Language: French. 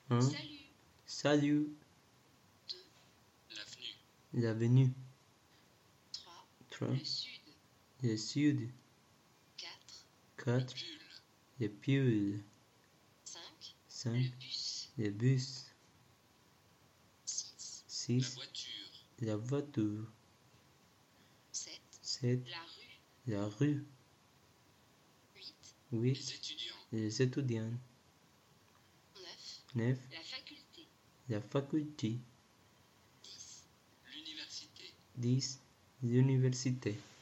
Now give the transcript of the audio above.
1. Salut. Salut. 2. L'avenue. L'avenue. 3. 3. Le sud. Le sud. 4. 4. Pull. Le pull. 5. 5. Le bus. Le bus. 6. 6. La voiture. La voiture. 7. 7. La rue. La rue. 8. 8. Les étudiants. Les étudiants. 9. 9. La faculté. La faculté. 10. L'université. 10. L'université.